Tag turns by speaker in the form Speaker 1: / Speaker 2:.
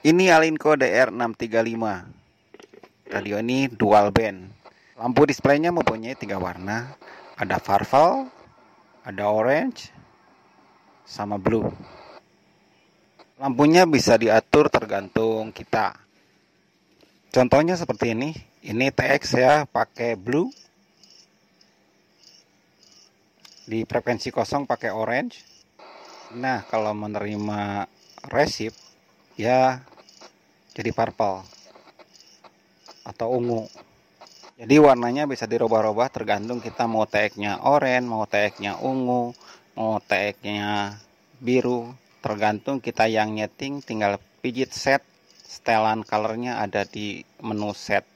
Speaker 1: Ini Alinco DR635. Radio ini dual band. Lampu displaynya mempunyai 3 warna. Ada purple, ada orange, sama blue. Lampunya bisa diatur tergantung kita. Contohnya seperti ini. Ini TX ya, pakai blue. Di frekuensi kosong pakai orange. Nah, kalau menerima resip ya jadi purple atau ungu. Jadi warnanya bisa dirubah-rubah tergantung kita mau TX-nya oranye, mau TX-nya ungu, mau TX-nya biru. Tergantung kita yang nyeting, tinggal pijit set. Setelan colornya ada di menu set.